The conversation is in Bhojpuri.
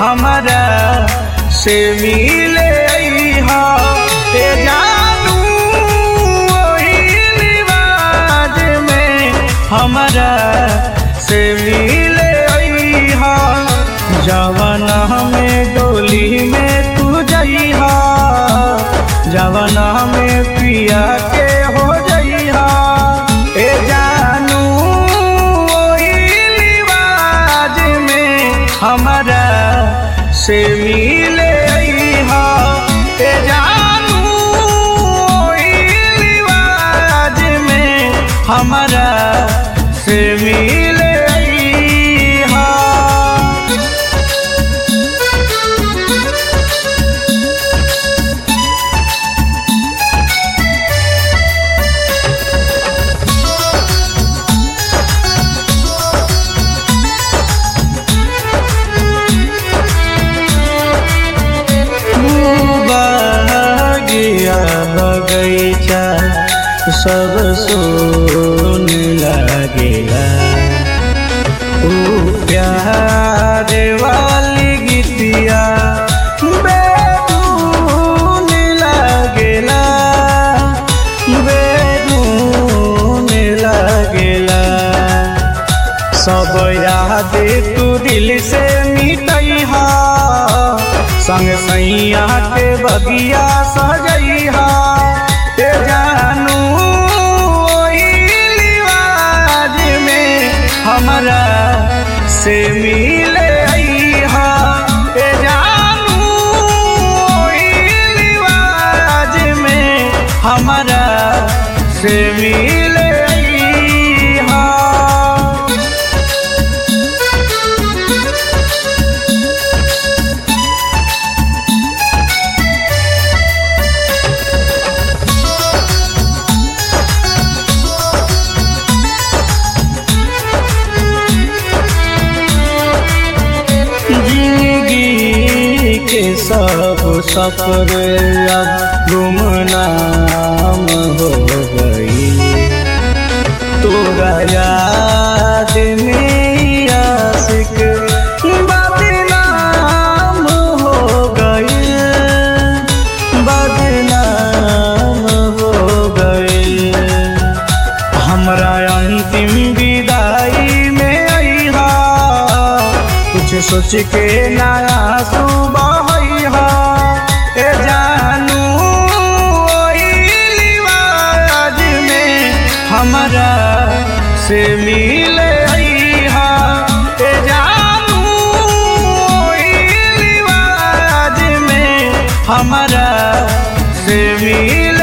हमरा से मिले अइहा ए जानू ओही रिवाज में हमरा से मिले अइहा जवना में डोली में तू जइहा जवना में पिया के हो जइहा ए जानू ओही रिवाज में हमरा से मिले अइहा ए जानू ओही रिवाज में हमरा से मिले अइहा। बगैचा सब सोन लागेला प्यार वाली गीतिया बेधुन लागेला बेधुन लागेला सब याद तू दिल से मिटैहा संग सैया के बगिया सजैहा ए जानू ओही रिवाज में हमरा से मिले अइहा ए जानू ओही रिवाज में हमरा से मिले अइहा। के सब सफर अब गुमनाम हो गई तोरा याद में आशिक बदनाम हो गई बदनाम हो गई हमरा अंतिम विदाई में अइहा कुछ सोच के नया सुबह ए जानू ओही रिवाज में हमरा से मिले अइहा ए जानू ओही रिवाज में हमरा से मिले